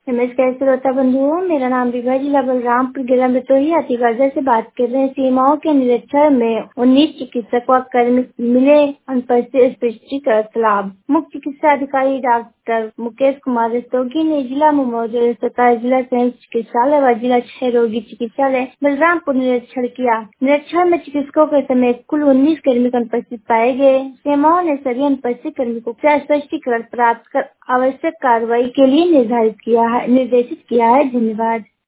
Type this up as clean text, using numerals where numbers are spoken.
नमस्कार श्रोता बंधुओं, मेरा नाम विभा, जिला बलरामपुर, जिला बिटोही अतिगर्जा से बात कर रहे हैं। सीमाओं के निरीक्षण में 19 चिकित्सक व कर्मी मिले अनुपस्थित स्पष्टीकृत लाभ। मुख्य चिकित्सा अधिकारी डॉक्टर मुकेश कुमार रस्तोगी ने जिला में मौजूद अस्पताल, जिला संयुक्त चिकित्सालय व जिला क्षय रोगी चिकित्सालय बलरामपुर निरीक्षण किया। निरीक्षण में चिकित्सकों के समेत कुल 19 कर्मी अनुपस्थित पाए गए। सीमाओं ने सभी अनुपस्थित कर्मी को स्पष्टीकरण प्राप्त कर आवश्यक कार्रवाई के लिए निर्देशित किया है। धन्यवाद।